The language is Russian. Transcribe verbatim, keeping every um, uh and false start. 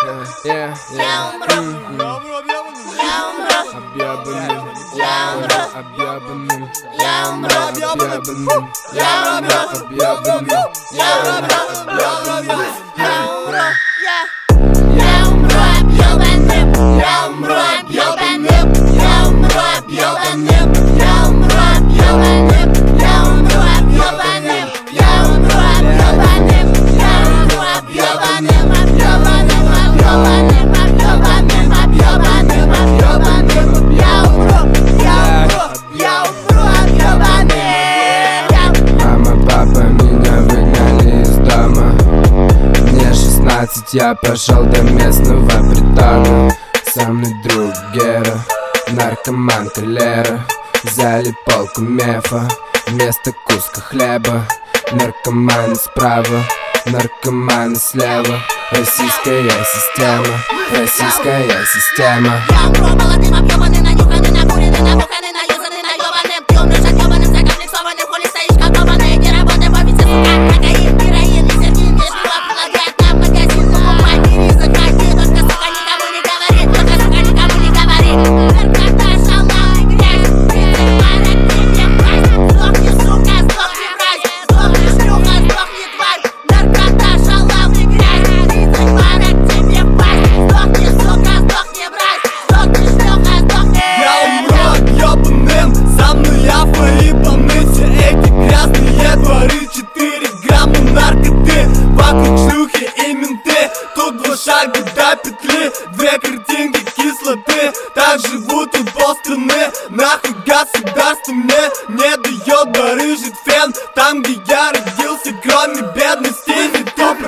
yeah, yeah. Объебанным, я умру, объебанным, я умру, объебанным, я умру, объебанным, я умру, объебанным, я умру, я умру, объебанным, я умру, объебанным, я умру, объебанным, я умру, объебанным, я умру, объебанным, я умру, объебанным, я умру, объебанным, объебанным, объебанным, объебанным, объебанным, объебанным, я умру, я умру, я умру, объебанным. Мама, папа меня выгнали из дома. Мне шестнадцать, я пошел до местного притона. Со мной друг Гера, наркоман Лера. Взяли полку мефа вместо куска хлеба. Наркоманы справа, наркоманы слева. Российская система, российская система. Я умру молодым, объебанный, нанюханный, накуренный, набуханный, наюзанный, наебанным. Ты умрешь отъебанным, закомплексованным, хули стоишь как кованный. Не работай по офисе, сука, кокаин, героин, лизертин. Между предлагает нам магазин, покупай, бери, заходи. Только, сука, никому не говори, только, сука, никому не говори. Наркота, шалава, грязь, призыв, парок, тебе власть. Сдохни, сука, сдохни, мразь, сдохни, шлюха, сдохни, тварь. Наркота, шалава, грязь, призыв, парок, тебе власть. Сдохни, сука, сдохни, мразь, сдохни, шлюха, сдохни. Я умру объебанным, со мной афа и полны. Все эти грязные дворы, четыре грамма наркоты. Вокруг шлюхи и менты, тут два шага до петли. Две картинки кислоты, так живут и полстраны. Нахуй государство мне не дает барыжить фен. Там, где я родился, кроме бедности, не топ.